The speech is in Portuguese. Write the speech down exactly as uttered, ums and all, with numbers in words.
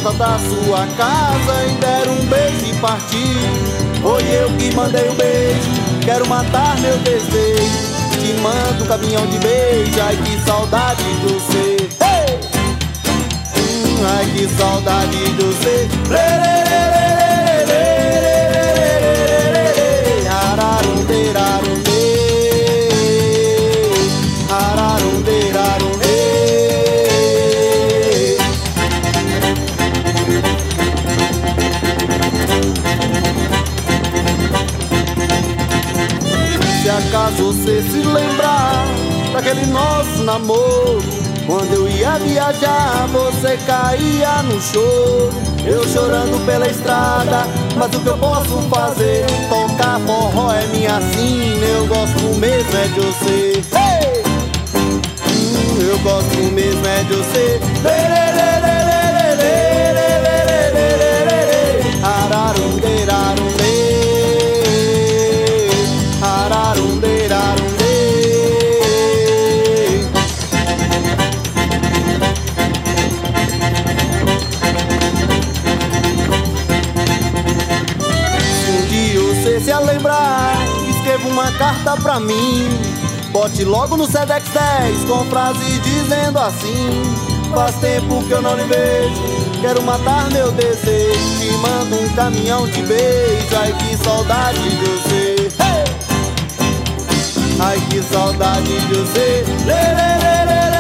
porta da sua casa e der um beijo e partir. Foi eu que mandei o beijo, quero matar meu desejo. Te mando um caminhão de beijo, ai que saudade de você. Hey! Hum, ai que saudade de você. Se acaso você se lembrar daquele nosso namoro, quando eu ia viajar você caía no choro, eu chorando pela estrada. Mas o que eu posso fazer? Tocar forró é minha sina, eu gosto mesmo é de você. Hey! Hum, eu gosto mesmo é de você. Se a lembrar, escreva uma carta pra mim. Bote logo no Sedex dez com frase dizendo assim: faz tempo que eu não lhe vejo, quero matar meu desejo. Te mando um caminhão de beijo, ai que saudade de você. Hey! Ai que saudade de você. Lê, lê, lê, lê.